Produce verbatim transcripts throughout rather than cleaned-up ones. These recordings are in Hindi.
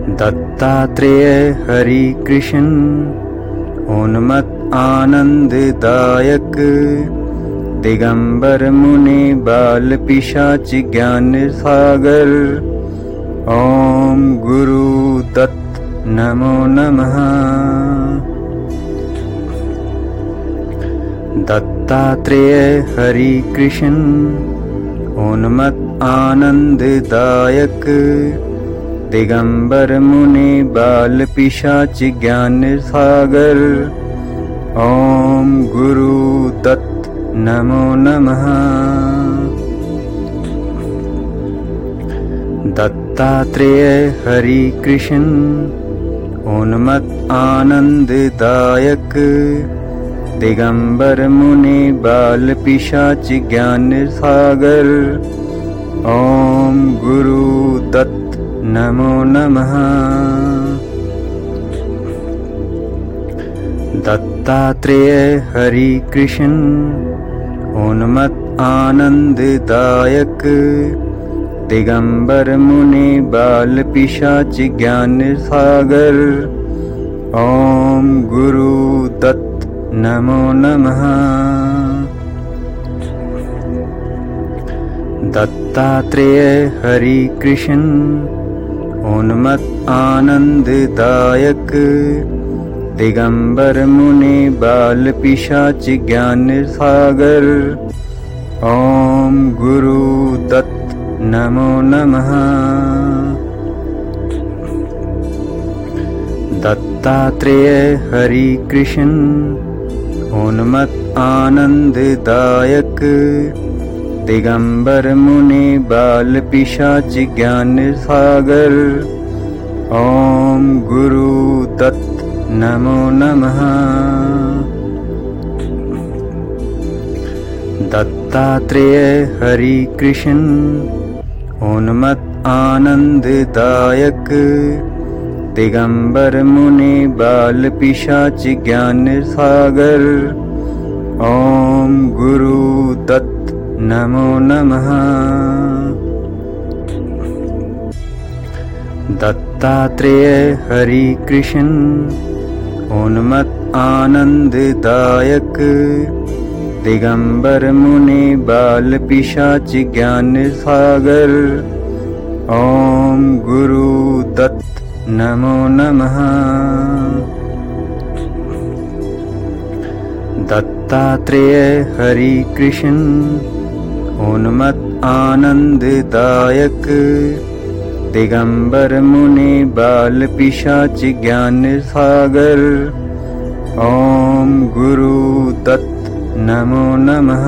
दत्तात्रेय हरि कृष्ण उन्मत्त आनंददायक दिगंबर मुनि बाल पिशाच ज्ञान सागर। ओम गुरु दत्त नमो नमः। दत्तात्रेय हरि कृष्ण उन्मत्त आनंददायक दिगंबर मुनि बाल पिशाच ज्ञान सागर। ओम गुरु दत्त नमो नमः। दत्तात्रेय हरि कृष्ण उन्मत्त आनंददायक दिगंबर मुनि बाल पिशाच ज्ञान सागर। ओम गुरु दत्त नमो नमः। दत्तात्रेय हरि कृष्ण उन्मत्त आनंददायक दिगंबर मुनि बाल पिशाच ज्ञान सागर। ओम गुरु दत्त नमो नमः। दत्तात्रेय हरि कृष्ण उन्मत्त आनंददायक दिगंबर मुनि बाल पिशाच ज्ञान सागर। ओम गुरु दत्त नमो नमः। दत्तात्रेय हरि कृष्ण उन्मत्त आनंददायक दिगंबर मुनि बाल पिशाच ज्ञान सागर। ओम गुरु दत्त नमो नमः। दत्तात्रेय हरि कृष्ण उन्मत्त आनंददायक दिगंबर मुनि बाल पिशाच ज्ञान सागर। ओम गुरु दत्त नमो नमः। दत्तात्रेय हरि कृष्ण उन्मत्त आनंददायक दिगंबर मुनि बाल पिशाच ज्ञान सागर। ओम गुरु दत्त नमो नमः। दत्तात्रेय हरि कृष्ण उन्मत्त आनंददायक दिगंबर मुनि बाल पिशाच ज्ञान सागर। ओम गुरु दत्त नमो नमः।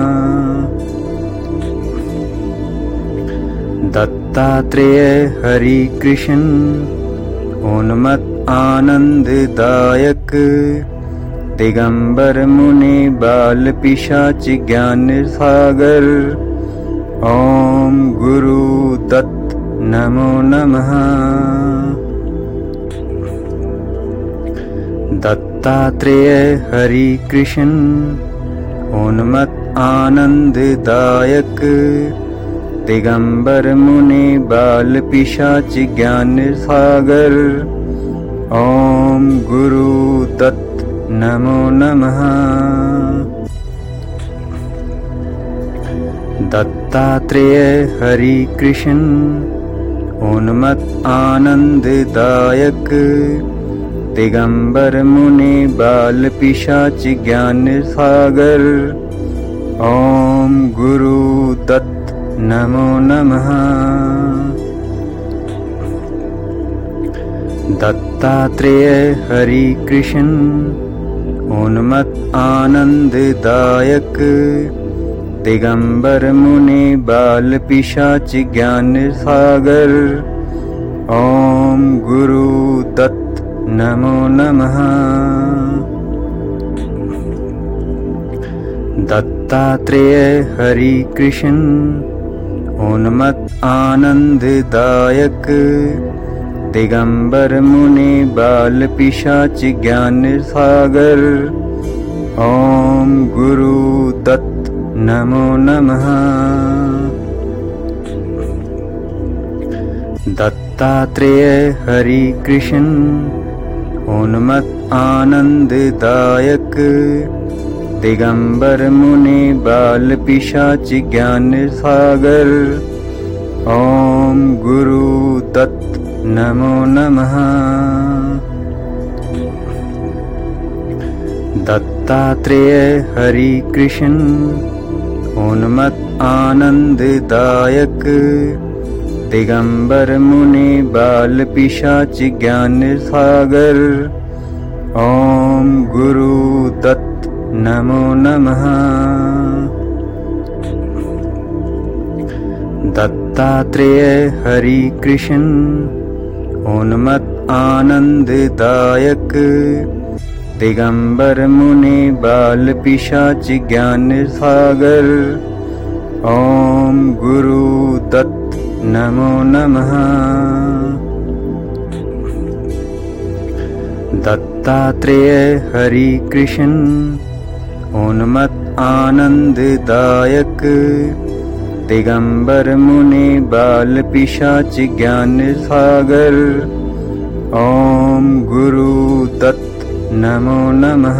दत्तात्रेय हरि कृष्ण उन्मत्त आनंददायक दिगंबर मुनि बाल पिशाच ज्ञान सागर। ओम गुरु दत्त नमो नमः। दत्तात्रेय हरि कृष्ण उन्मत्त आनंददायक दिगंबर मुनि बाल पिशाच ज्ञान सागर। ओम गुरु दत्त नमो नमः। दत्तात्रेय हरि कृष्ण उन्मत्त आनंददायक दिगंबर मुनि बाल पिशाच ज्ञान सागर। ओम गुरु दत्त नमो नमः। दत्तात्रेय हरि कृष्ण उन्मत्त आनंददायक दिगंबर मुनि बाल पिशाच ज्ञान सागर। ओम गुरु दत्त नमो नमः। दत्तात्रेय हरि कृष्ण उन्मत्त आनंददायक दिगंबर मुनि बाल पिशाच ज्ञान सागर। ओम गुरु दत्त नमो नमः। दत्तात्रेय हरि कृष्ण उन्मत्त आनंददायक दिगंबर मुनि बाल पिशाच ज्ञान सागर। ओम गुरु दत्त नमो नमः। दत्तात्रेय हरि कृष्ण उन्मत्त आनंददायक दिगंबर मुनि बाल पिशाच ज्ञान सागर। ओम गुरु दत्त नमो नमः। दत्तात्रेय हरि कृष्ण उन्मत्त आनंददायक दिगंबर मुनि बाल पिशाच ज्ञान सागर। ओम गुरु दत्त नमो नमः। दत्तात्रेय हरि कृष्ण उन्मत्त आनंददायक दिगंबर मुनि बाल पिशाच ज्ञान सागर। ओम गुरु दत्त नमो नमः।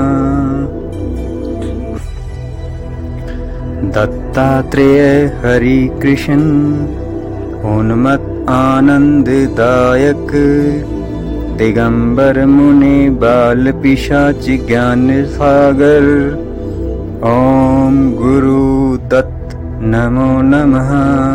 दत्तात्रेय हरि कृष्ण उन्मत्त आनंददायक दिगंबर मुनि बाल पिशाच ज्ञान सागर। ओम गुरु दत्त नमो नमः।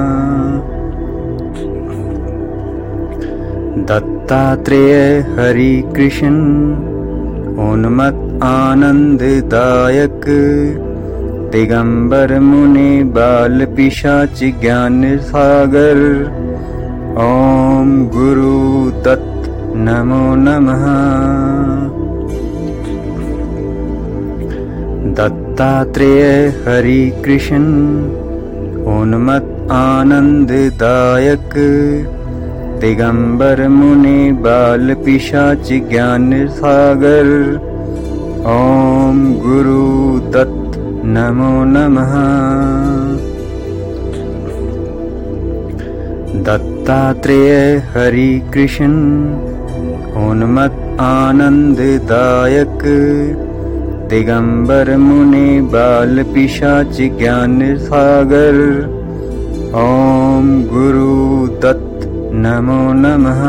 दत्तात्रेय हरि कृष्ण उन्मत्त आनंददायक दिगंबर मुनि बाल पिशाच ज्ञान सागर। ओम गुरु दत्त नमो नमः। दत्तात्रेय हरि कृष्ण उन्मत्त आनंददायक दिगंबर मुनि बाल पिशाच ज्ञान सागर। ओम गुरु दत्त नमो नमः। दत्तात्रेय हरि कृष्ण उन्मत्त आनंददायक दिगंबर मुनि बाल पिशाच ज्ञान सागर। ओम गुरु दत्त नमो नमः।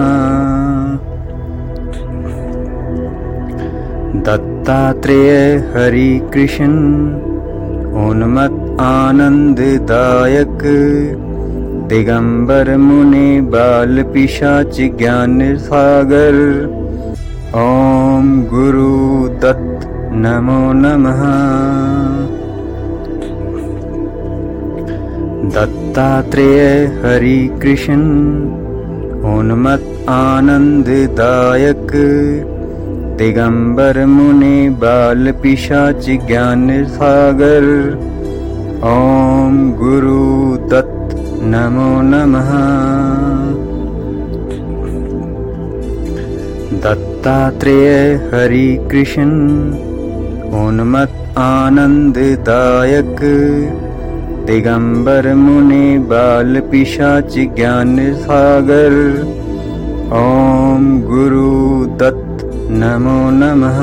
दत्तात्रेय हरि कृष्ण उन्मत्त आनंददायक दिगंबर मुनि बाल पिशाच ज्ञान सागर। ओम गुरु दत्त नमो नमः। दत्तात्रेय हरि कृष्ण उन्मत्त आनंददायक दिगंबर मुनि बाल पिशाच ज्ञान सागर। ओम गुरु दत्त नमो नमः। दत्तात्रेय हरि कृष्ण उन्मत्त आनंददायक दिगंबर मुनि बाल पिशाच ज्ञान सागर। ओम गुरु दत्त नमो नमः।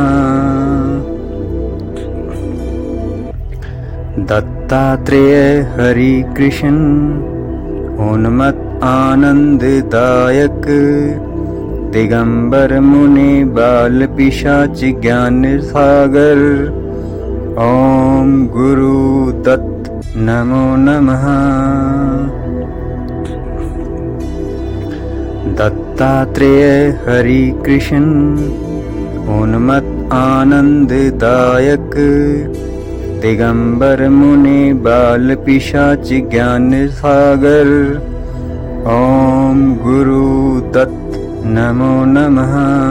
दत्तात्रेय हरि कृष्ण उन्मत्त आनंददायक दिगंबर मुनि बाल पिशाच ज्ञान सागर। ओम गुरु दत्त नमो नमः। दत्तात्रेय हरि कृष्ण उन्मत्त आनंददायक दिगंबर मुनि बाल पिशाच ज्ञान सागर। ओम गुरु दत्त नमो नमः।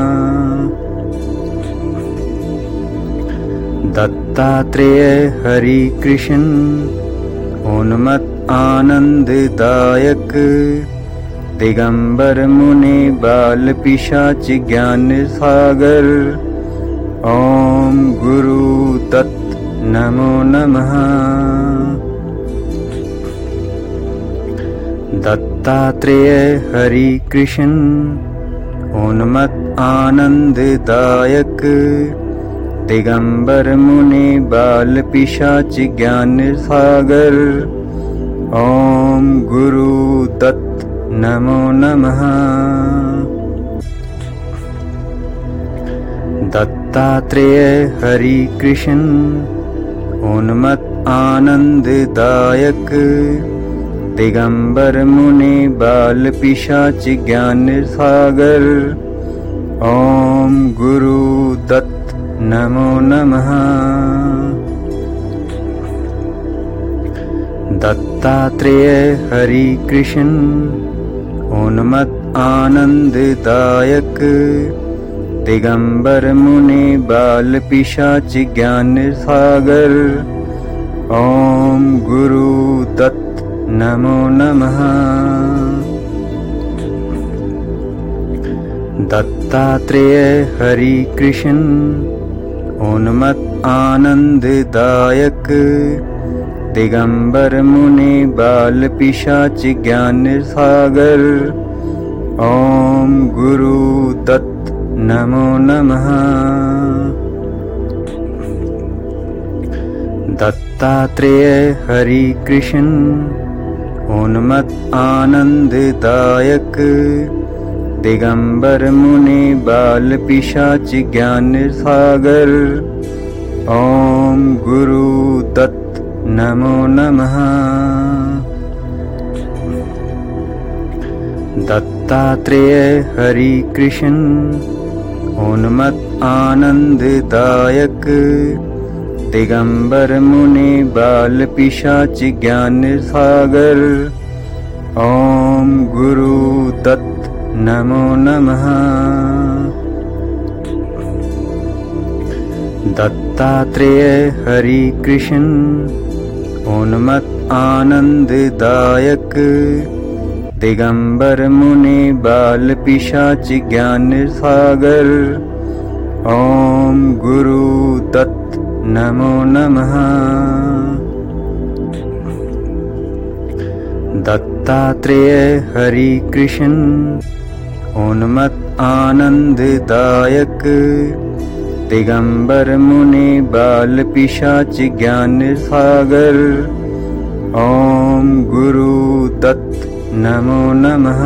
दत्तात्रेय हरि कृष्ण उन्मत्त आनंददायक दिगंबर मुनि बाल पिशाच ज्ञान सागर। ओम गुरु दत्त नमो नमः। दत्तात्रेय दत्तात्रेय हरि कृष्ण उन्मत्त आनंददायक दिगंबर मुनि बाल पिशाच ज्ञान सागर। ओम गुरु दत्त नमो नमः। दत्तात्रेय हरि कृष्ण उन्मत्त आनंददायक दिगंबर मुनि बाल पिशाच ज्ञान सागर। ओम गुरु दत्त नमो नमः। दत्तात्रेय हरि कृष्ण उन्मत्त आनंददायक दिगंबर मुनि बाल पिशाच ज्ञान सागर। ओम गुरु दत्त नमो नमः। दत्तात्रेय हरि कृष्ण उन्मत्त आनंददायक दिगंबर मुनि बाल पिशाच ज्ञान सागर। ओम गुरु दत्त नमो नमः। दत्तात्रेय हरि कृष्ण उन्मत्त आनंददायक दिगंबर मुनि बाल पिशाच ज्ञान सागर। ओम गुरु दत्त नमो नमः। दत्तात्रेय हरि कृष्ण उन्मत्त आनंददायक दिगंबर मुनि बाल पिशाच ज्ञान सागर। ओम गुरु दत्त नमो नमः। दत्तात्रेय हरि कृष्ण उन्मत्त आनंददायक दिगंबर मुनि बाल पिशाच ज्ञान सागर। ओम गुरु दत्त नमो नमः। दत्तात्रेय हरि कृष्ण उन्मत्त आनंददायक दिगंबर मुनि बाल पिशाच ज्ञान सागर। ओम गुरु दत्त नमो नमः।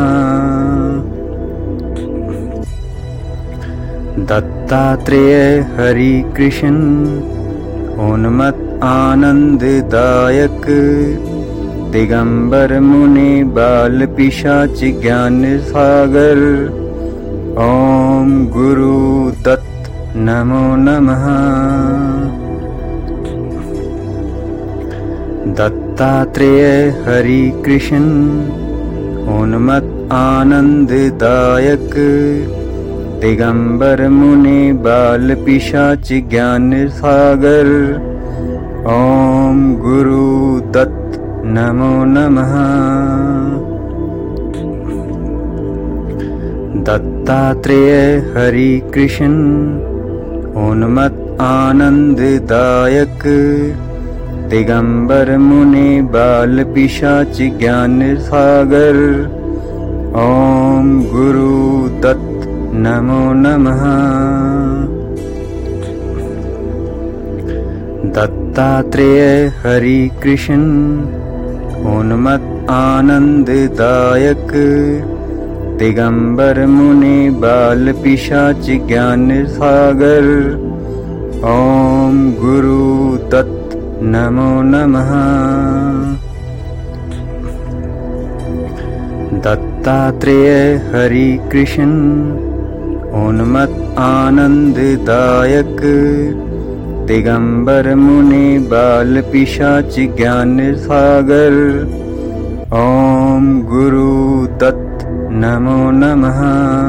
दत्तात्रेय हरि कृष्ण उन्मत्त आनंददायक दिगंबर मुनि बाल पिशाच ज्ञान सागर। ओम गुरु दत्त नमो नमः। दत्तात्रेय हरि कृष्ण उन्मत्त आनंददायक दिगंबर मुनि बाल पिशाच ज्ञान सागर। ओम गुरु दत्त नमो नमः। दत्तात्रेय हरि कृष्ण उन्मत्त आनंददायक दिगंबर मुनि बाल पिशाच ज्ञान सागर। ओम गुरु दत्त नमो नमः। दत्तात्रेय हरि कृष्ण उन्मत्त आनंददायक दिगंबर मुनि बाल पिशाच ज्ञान सागर। ओम गुरु दत्त नमो नमः। दत्तात्रेय हरि कृष्ण उन्मत्त आनंददायक दिगंबर मुनि बाल पिशाच ज्ञान सागर। ओम गुरु दत्त नमो नमः।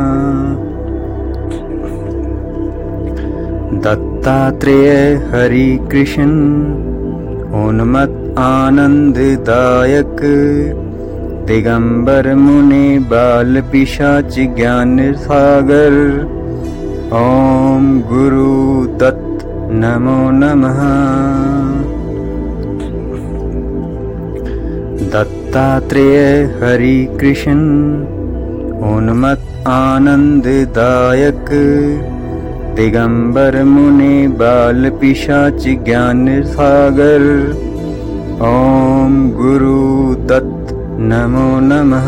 दत्तात्रेय हरि कृष्ण उन्मत्त आनंददायक दिगंबर मुनि बाल पिशाच ज्ञान सागर। ओम गुरु दत्त नमो नमः। दत्त दत्तात्रेय हरि कृष्ण उन्मत्त आनंददायक दिगंबर मुनि बाल पिशाच ज्ञान सागर। ओम गुरु दत्त नमो नमः।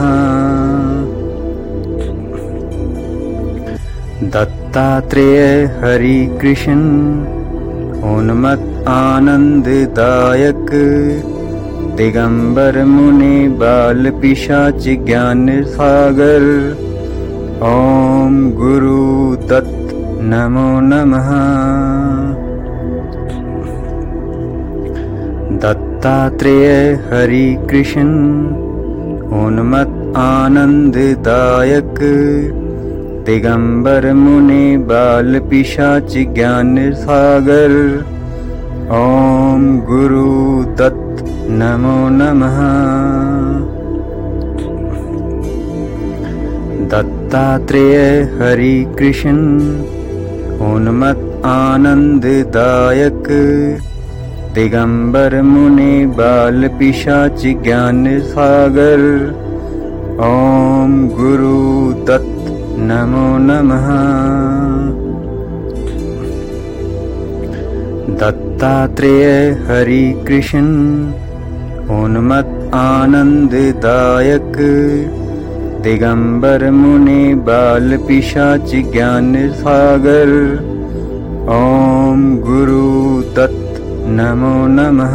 दत्तात्रेय हरि कृष्ण उन्मत्त आनंददायक दिगंबर मुनि बाल पिशाच ज्ञान सागर। ओम गुरु दत्त नमो नमः। दत्तात्रेय हरि कृष्ण उन्मत्त आनंददायक दिगंबर मुनि बाल पिशाच ज्ञान सागर। ओम गुरु दत्त नमो नमः। दत्तात्रेय हरि कृष्ण उन्मत्त आनंददायक दिगंबर मुनि बाल पिशाच ज्ञान सागर। ओम गुरु दत्त नमो नमः। दत्तात्रेय हरि कृष्ण उन्मत्त आनंददायक दिगंबर मुनि बाल पिशाच ज्ञान सागर। ओम गुरु दत्त नमो नमः।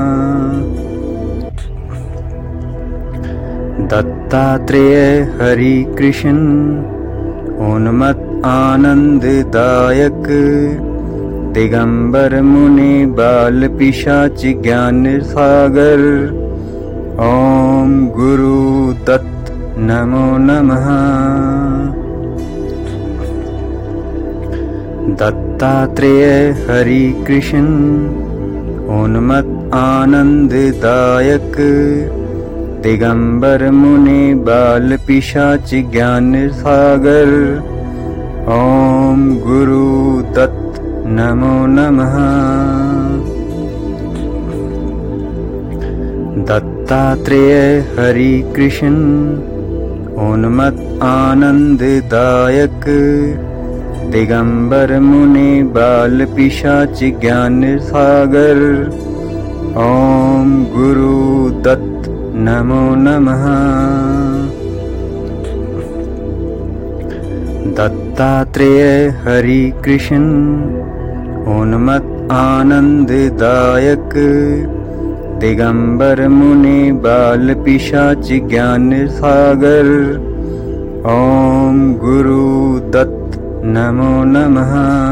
दत्तात्रेय हरि कृष्ण उन्मत्त आनंददायक दिगंबर मुनि बाल पिशाच ज्ञान सागर। ओम गुरु दत्त नमो नमः। दत्तात्रेय हरि कृष्ण उन्मत्त आनंददायक दिगंबर मुनि बाल पिशाच ज्ञान सागर। ओम गुरु दत्त नमो नमः। दत्तात्रेय हरि कृष्ण उन्मत्त आनंददायक दिगंबर मुनि बाल पिशाच ज्ञान सागर। ओम गुरु दत्त नमो नमः। दत्तात्रेय हरि कृष्ण उन्मत्त आनंददायक दिगंबर मुनि बाल पिशाच ज्ञान सागर। ओम गुरु दत्त नमो नमः।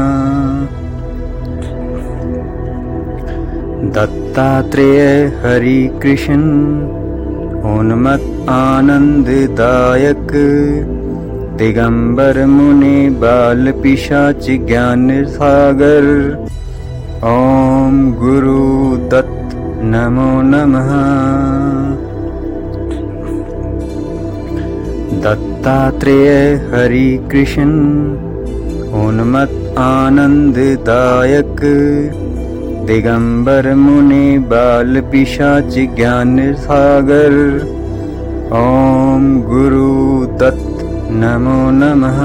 दत्तात्रेय हरि कृष्ण उन्मत्त आनंददायक दिगंबर मुनि बाल पिशाच ज्ञान सागर। ओम गुरु दत्त नमो नमः। दत्तात्रेय हरि कृष्ण उन्मत्त आनंददायक दिगंबर मुनि बाल पिशाच ज्ञान सागर। ओम गुरु दत्त नमो नमः।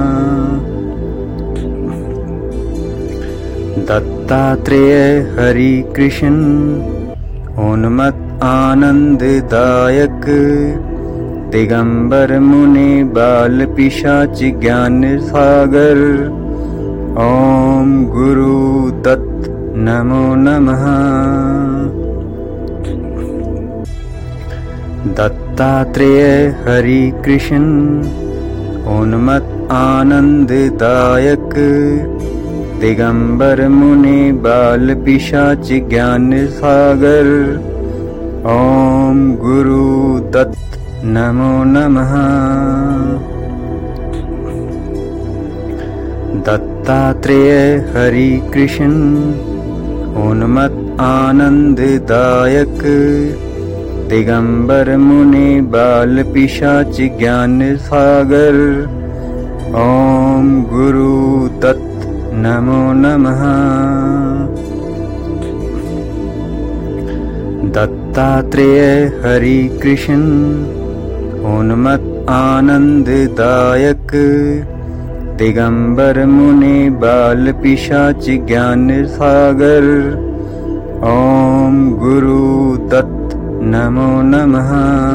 दत्तात्रेय हरि कृष्ण उन्मत्त आनंददायक दिगंबर मुनि बाल पिशाच ज्ञान सागर। ओम गुरु दत्त नमो नमः। दत्तात्रेय हरि कृष्ण उन्मत्त आनंददायक दिगंबर मुनि बाल पिशाच ज्ञान सागर। ओम गुरु दत्त नमो नमः। दत्तात्रेय हरि कृष्ण उन्मत्त आनंददायक दिगंबर मुनि बाल पिशाच ज्ञान सागर। ओम गुरु दत्त नमो नमः। दत्त दत्तात्रेय हरि कृष्ण उन्मत्त आनंददायक दिगंबर मुनि बाल पिशाच ज्ञान सागर। ओम गुरु दत्त नमो नमः।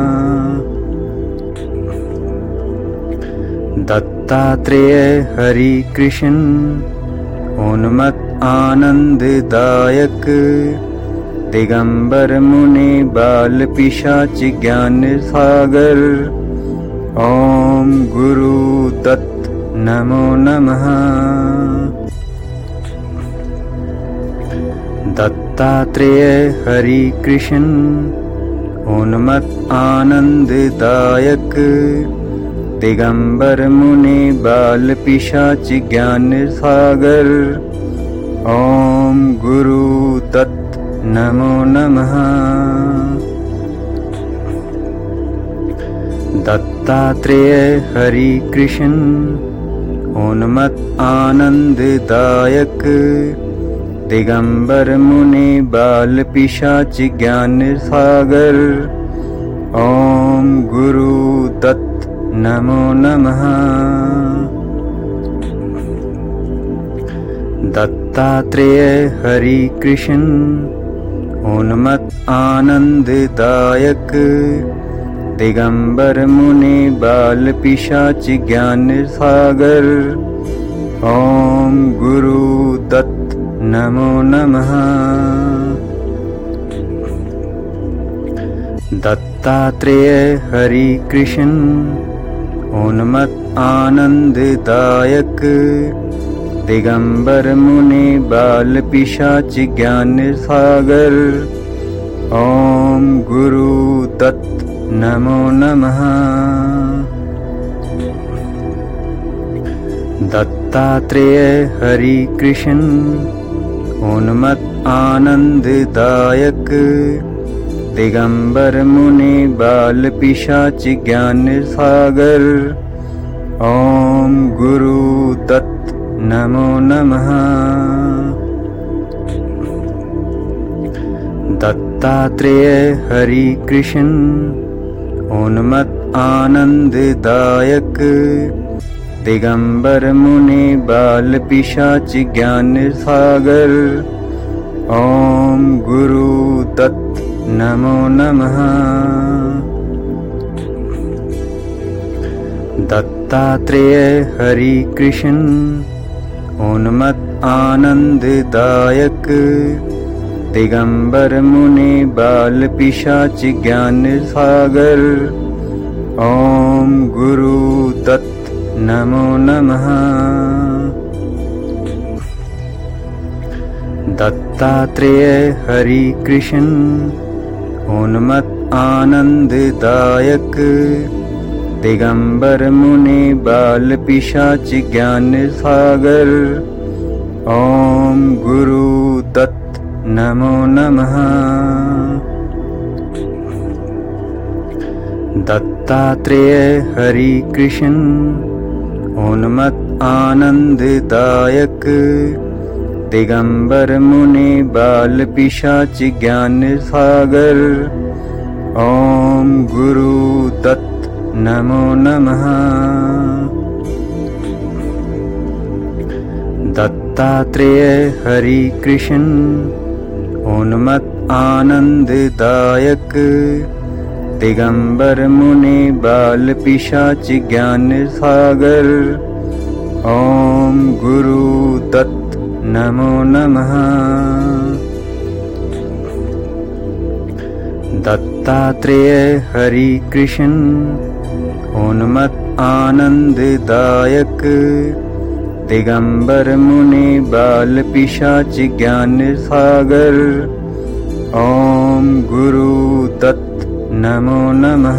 दत्तात्रेय हरि कृष्ण उन्मत्त आनंददायक दिगंबर मुनि बाल पिशाच ज्ञान सागर। ओम गुरु दत्त नमो नमः। दत्तात्रेय हरि कृष्ण उन्मत्त आनंददायक दिगंबर मुनि बाल पिशाच ज्ञान सागर। ओम गुरु दत्त नमो नमः। दत्तात्रेय हरि कृष्ण उन्मत्त आनंददायक दिगंबर मुनि बाल पिशाच ज्ञान सागर। ओम गुरु दत्त नमो नमः। दत्तात्रेय हरि कृष्ण उन्मत्त आनंददायक दिगंबर मुनि बाल पिशाच ज्ञान सागर। ओम गुरु दत्त नमो नमः। दत्तात्रेय हरि कृष्ण उन्मत्त आनंददायक दिगंबर मुनि बाल पिशाच ज्ञान सागर। ओम गुरु दत्त नमो नमः। दत्तात्रेय हरि कृष्ण उन्मत्त आनंददायक दिगंबर मुनि बाल पिशाच ज्ञान सागर। ओम गुरु दत्त नमो नमः। दत्तात्रेय हरि कृष्ण उन्मत्त आनंददायक दिगंबर मुनि बाल पिशाच ज्ञान सागर। ओम गुरु दत्त नमो नमः। दत्तात्रेय हरि कृष्ण उन्मत्त आनंददायक दिगंबर मुनि बाल पिशाच ज्ञान सागर। ओम गुरु दत्त नमो नमः। दत्तात्रेय हरि कृष्ण उन्मत्त आनंददायक दिगंबर मुनि बाल पिशाच ज्ञान सागर। ओम गुरु दत्त नमो नमः। दत्तात्रेय हरि कृष्ण उन्मत्त आनंददायक दिगंबर मुनि बाल पिशाच ज्ञान सागर। ओम गुरु दत्त नमो नमः। दत्तात्रेय हरि कृष्ण उन्मत्त आनंददायक दिगंबर मुनि बाल पिशाच ज्ञान सागर। ओम गुरु दत्त नमो नमः। दत्तात्रेय हरि कृष्ण उन्मत्त आनंददायक दिगंबर मुनि बाल पिशाच ज्ञान सागर। ओम गुरु दत्त नमो नमः।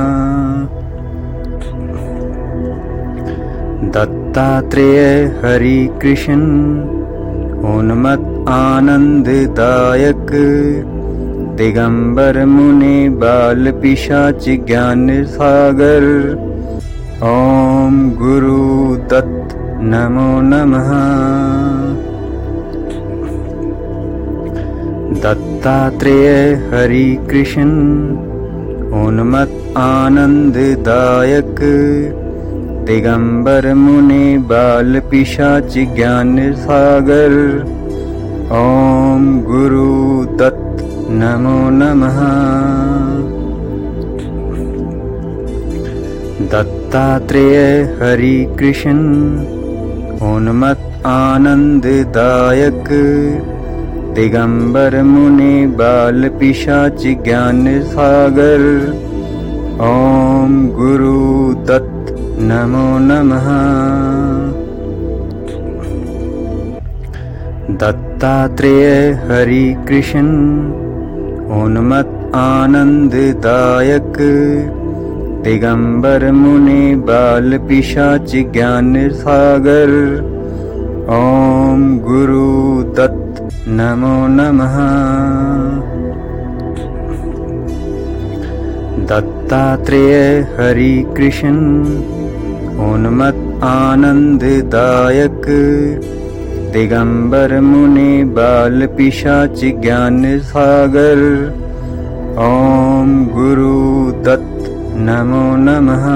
दत्तात्रेय हरि कृष्ण उन्मत्त आनंददायक दिगंबर मुनि बाल पिशाच ज्ञान सागर। ओम गुरु दत्त नमो नमः। दत्तात्रेय दत्तात्रेय हरि कृष्ण उन्मत्त आनंददायक दिगंबर मुनि बाल पिशाच ज्ञान सागर। ओम गुरु दत्त नमो नमः। दत्तात्रेय हरि कृष्ण उन्मत्त आनंददायक दिगंबर मुनि बाल पिशाच ज्ञान सागर। ओम गुरु दत्त नमो नमः। दत्तात्रेय हरि कृष्ण उन्मत्त आनंददायक दिगंबर मुनि बाल पिशाच ज्ञान सागर। ओम गुरु दत्त नमो नमः। दत्तात्रेय हरि कृष्ण उन्मत्त आनंददायक दिगंबर मुनि बाल पिशाच ज्ञान सागर। ओम गुरु दत्त नमो नमः।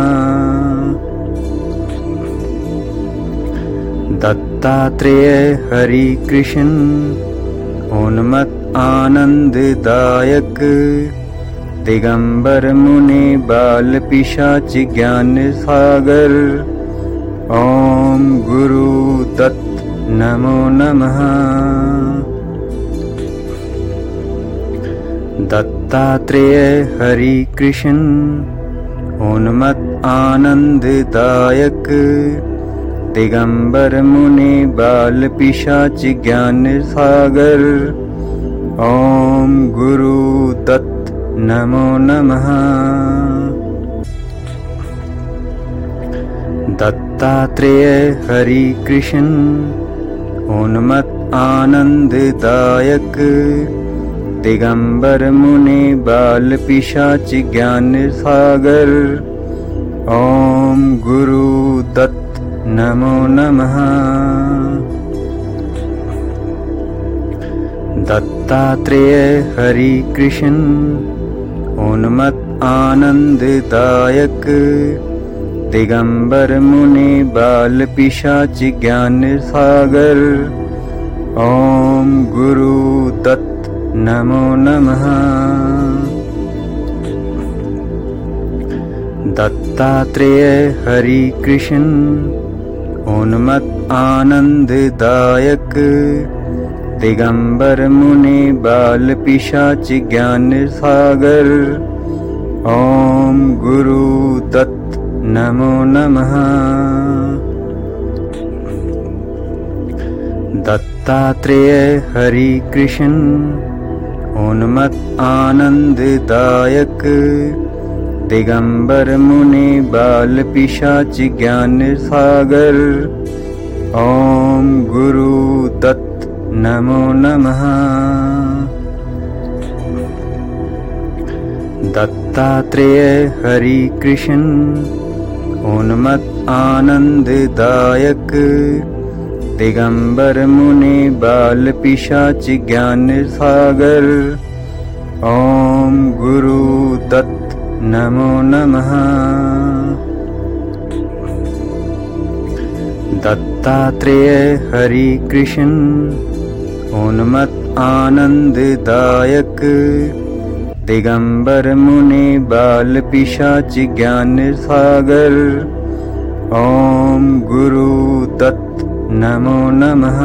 दत्तात्रेय हरि कृष्ण उन्मत्त आनंददायक दिगंबर मुनि बाल पिशाच ज्ञान सागर। ओम गुरु दत्त नमो नमः। दत्तात्रेय हरि कृष्ण उन्मत्त आनंददायक दिगंबर मुनि बाल पिशाच ज्ञान सागर। ओम गुरु दत्त नमो नमः। दत्तात्रेय हरि कृष्ण उन्मत्त आनंददायक दिगंबर मुनि बाल पिशाच ज्ञान सागर। ओम गुरु दत्त नमो नमः। दत्तात्रेय हरि कृष्ण उन्मत्त आनंददायक दिगंबर मुनि बाल पिशाच ज्ञान सागर। ओम गुरु दत्त नमो नमः। दत्तात्रेय हरि कृष्ण उन्मत्त आनंददायक दिगंबर मुनि बाल पिशाच ज्ञान सागर। ओम गुरु दत्त नमो नमः। दत्तात्रेय हरि कृष्ण उन्मत्त आनंददायक दिगंबर मुनि बाल पिशाच ज्ञान सागर। ओम गुरु दत्त नमो नमः। दत्तात्रेय हरि कृष्ण उन्मत्त आनंददायक दिगंबर मुनि बाल पिशाच ज्ञान सागर। ओम गुरु दत्त नमो नमः। दत्तात्रेय हरि कृष्ण उन्मत्त आनंददायक दिगंबर मुनि बाल पिशाच ज्ञान सागर। ओम गुरु दत्त नमो नमः।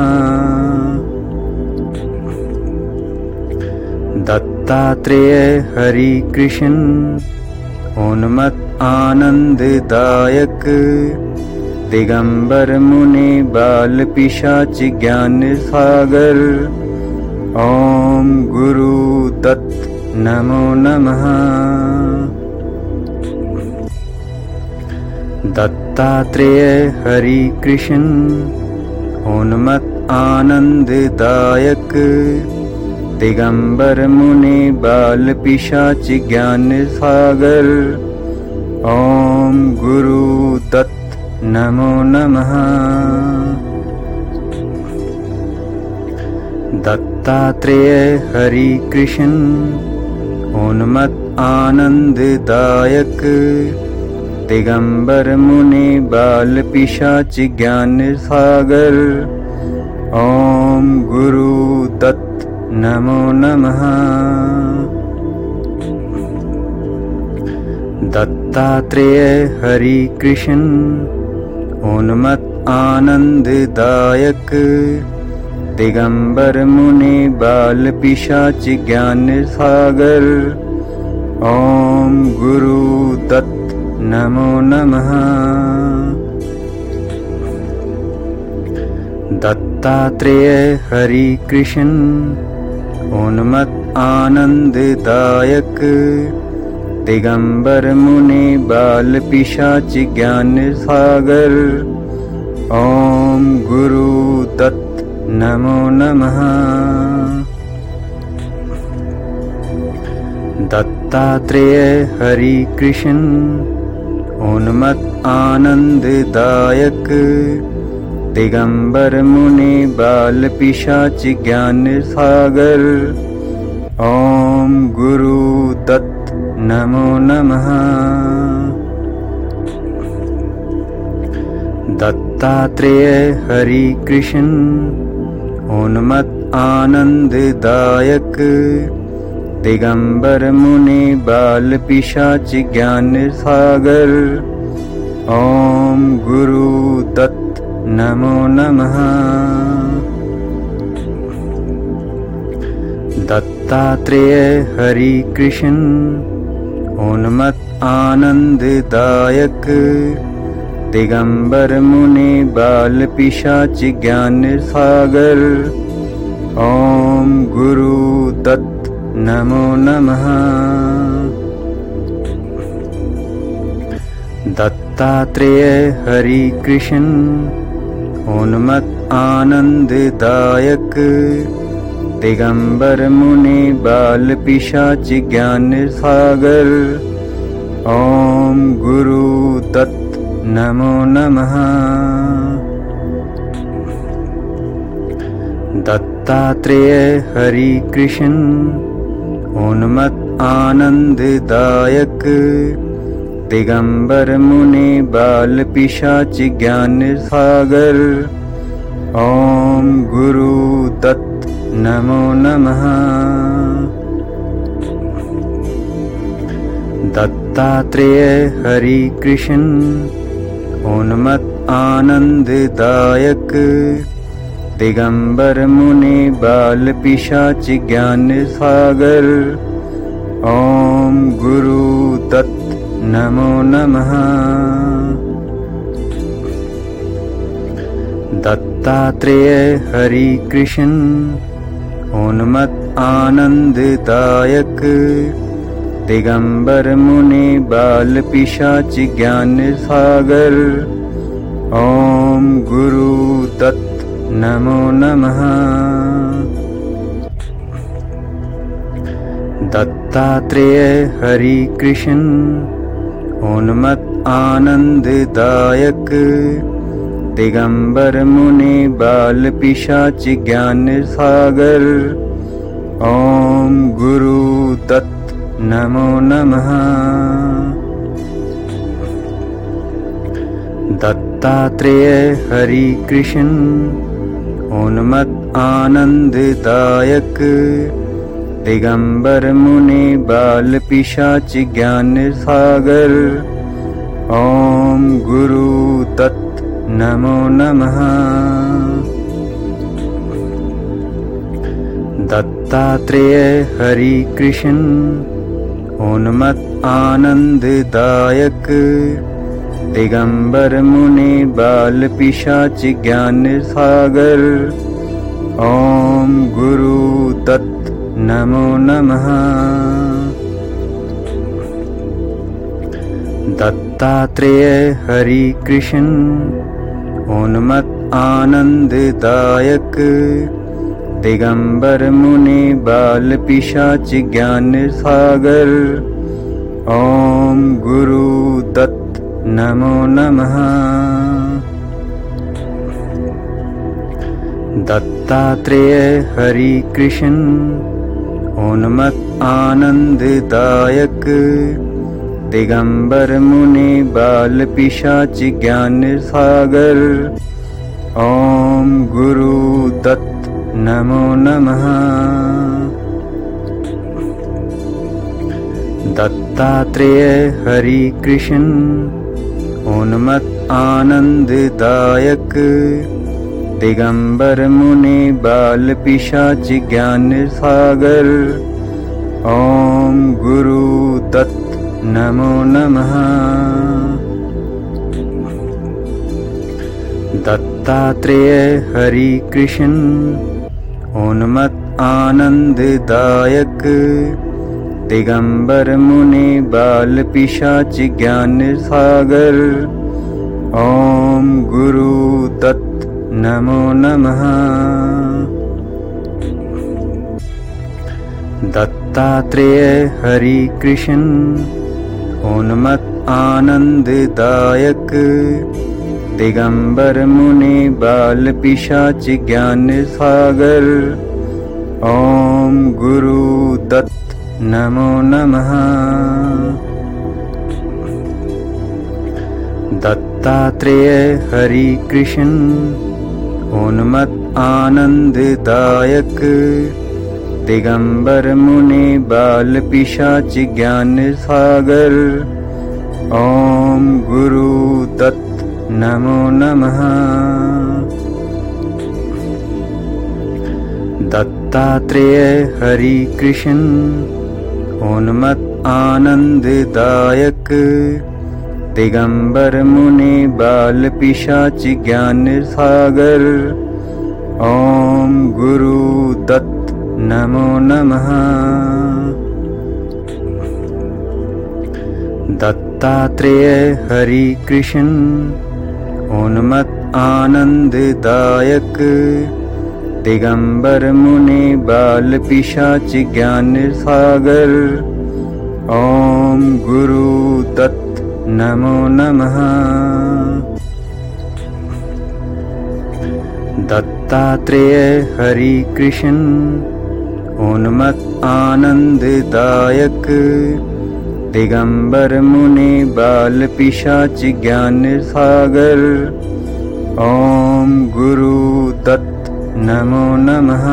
दत्तात्रेय हरि कृष्ण उन्मत्त आनंददायक दिगंबर मुनि बाल पिशाच ज्ञान सागर। ओम गुरु दत्त नमो नमः। दत्तात्रेय हरि कृष्ण उन्मत्त आनंददायक दिगंबर मुनि बाल पिशाच ज्ञान सागर। ओम गुरु दत्त नमो नमः। दत्त दत्तात्रेय हरि कृष्ण उन्मत्त आनंददायक दिगंबर मुनि बाल पिशाच ज्ञान सागर। ओम गुरु दत्त नमो नमः। दत्तात्रेय हरि कृष्ण उन्मत्त आनंददायक दिगंबर मुनि बाल पिशाच ज्ञान सागर। ओम गुरु दत्त नमो नमः। दत्तात्रेय हरि कृष्ण उन्मत्त आनंददायक दिगंबर मुनि बाल पिशाच ज्ञान सागर। ओम गुरु दत्त नमो नमः। दत्तात्रेय हरि कृष्ण उन्मत्त आनंददायक दिगंबर मुनि बाल पिशाच ज्ञान सागर। ओम गुरु दत्त नमो नमः। दत्तात्रेय हरि कृष्ण उन्मत्त आनंददायक दिगंबर मुनि बाल पिशाच ज्ञान सागर। ओम गुरु दत्त नमो नमः। दत्तात्रेय हरि कृष्ण उन्मत्त आनंददायक दिगंबर मुनि बाल पिशाच ज्ञान सागर। ओम गुरु दत्त नमो नमः। दत्तात्रेय हरि कृष्ण उन्मत्त आनंददायक दिगंबर मुनि बाल पिशाच ज्ञान सागर। ओम गुरु दत्त नमो नमः। दत्तात्रेय हरि कृष्ण उन्मत्त आनंददायक दिगंबर मुनि बाल पिशाच ज्ञान सागर। ओम गुरु दत्त नमो नमः। दत्तात्रेय हरि कृष्ण उन्मत्त आनंददायक दिगंबर मुनि बाल पिशाच ज्ञान सागर। ओम गुरु दत्त नमो नमः। दत्तात्रेय हरि कृष्ण उन्मत्त आनंददायक दिगंबर मुनि बाल पिशाच ज्ञान सागर। ओम गुरु दत्त नमो नमः। दत्तात्रेय हरि कृष्ण उन्मत्त आनंददायक दिगंबर मुनि बाल पिशाच ज्ञान सागर। ओम गुरु दत्त नमो नमः। दत्तात्रेय हरि कृष्ण उन्मत्त आनंददायक दिगंबर मुनि बाल पिशाच ज्ञान सागर। ओम गुरु दत्त नमो नमः। दत्तात्रेय हरि कृष्ण उन्मत्त आनंददायक दिगंबर मुनि बाल पिशाच ज्ञान सागर। ओम गुरु दत्त नमो नमः। दत्तात्रेय हरि कृष्ण उन्मत्त आनंददायक दिगंबर मुनि बाल पिशाच ज्ञान सागर। ओम गुरु दत्त नमो नमः। दत्तात्रेय हरि कृष्ण उन्मत्त आनंददायक दिगंबर मुनि बाल पिशाच ज्ञान सागर। ओम गुरु दत्त नमो नमः। दत्तात्रेय हरि कृष्ण उन्मत्त आनंददायक दिगंबर मुनि बाल पिशाच ज्ञान सागर। ओम गुरु दत्त नमो नमः। दत्तात्रेय हरि कृष्ण उन्मत्त आनंददायक दिगंबर मुनि बाल पिशाच ज्ञान सागर। ओम गुरु दत्त नमो नमः। दत्तात्रेय हरि कृष्ण उन्मत्त आनंददायक दिगंबर मुनि बाल पिशाच ज्ञान सागर। ओम गुरु दत्त नमो नमः। दत्तात्रेय हरि कृष्ण उन्मत्त आनंददायक दिगंबर मुनि बाल पिशाच ज्ञान सागर। ओम गुरु दत्त नमो नमः। दत्तात्रेय हरि कृष्ण उन्मत्त आनंददायक दिगंबर मुनि बाल पिशाच ज्ञान सागर। ओम गुरु दत्त नमो नमः। दत्तात्रेय हरि कृष्ण उन्मत्त आनंददायक दिगंबर मुनि बाल पिशाच ज्ञान सागर। ओम गुरु दत्त नमो नमः। दत्तात्रेय हरि कृष्ण उन्मत्त आनंददायक दिगंबर मुनि बाल पिशाच ज्ञान सागर। ओम गुरु दत्त नमो नमः।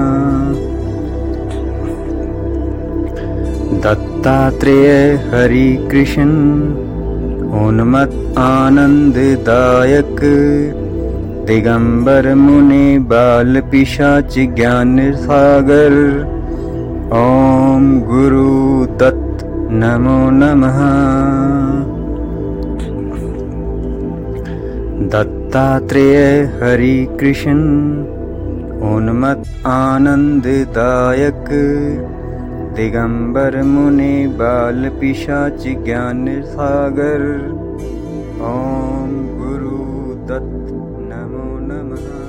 दत्तात्रेय हरि कृष्ण उन्मत्त आनंददायक दिगंबर मुनि बाल पिशाच ज्ञान सागर। ओम गुरु दत्त नमो नमः। दत्तात्रेय हरि कृष्ण उन्मत्त आनंददायक दिगंबर मुनि बाल पिशाच ज्ञान सागर। ओम गुरु दत्त नमो नमः।